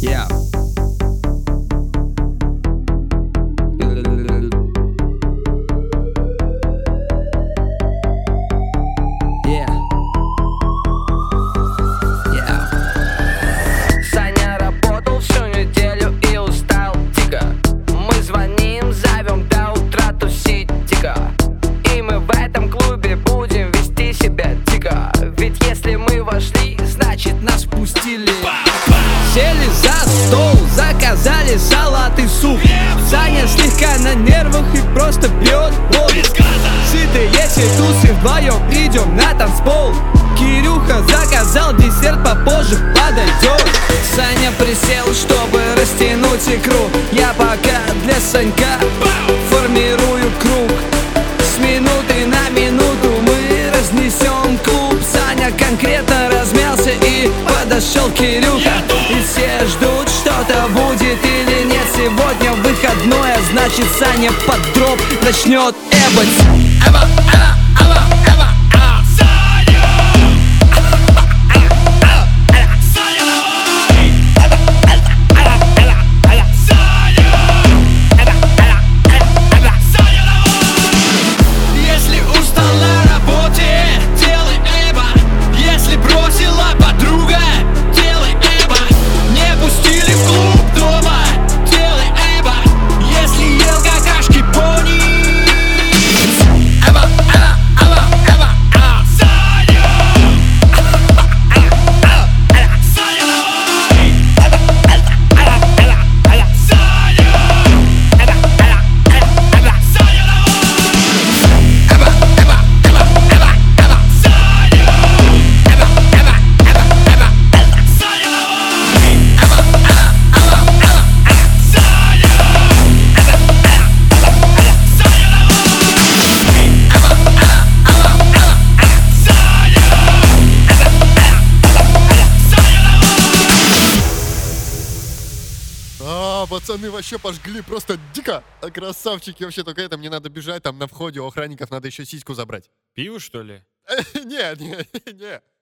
Yeah. Yeah. Yeah. Саня работал всю неделю и устал дико. Мы звоним, зовем до утра тусить дико. И мы в этом клубе будем вести себя дико. Ведь если мы вошли, значит нас пустили. Сели за стол, заказали салат и суп. Саня слегка на нервах и просто пьет воду. Сытые тусы вдвоем идем на танцпол. Кирюха заказал десерт, попозже подойдет. Саня присел, чтобы растянуть икру. Я пока для Санька формирую круг. С минуты на минуту мы разнесем клуб. Саня конкретно размялся и подошел Кирюха. И все ждут, что-то будет или нет. Сегодня выходной, а значит Саня под дроп начнет эбать. Эба, эба, эба, эба, а. Саня! Если устал на работе, делай эба. Если бросила подруга, делай эба. Не пустили в клуб дома, делай эба. Если ел какашки пони. Эба, эба, эба, эба, а. Саня! Саня! Пацаны вообще пожгли просто дико. Красавчики вообще, только это мне надо бежать, там на входе у охранников надо еще сиську забрать. Пиво, что ли? Не.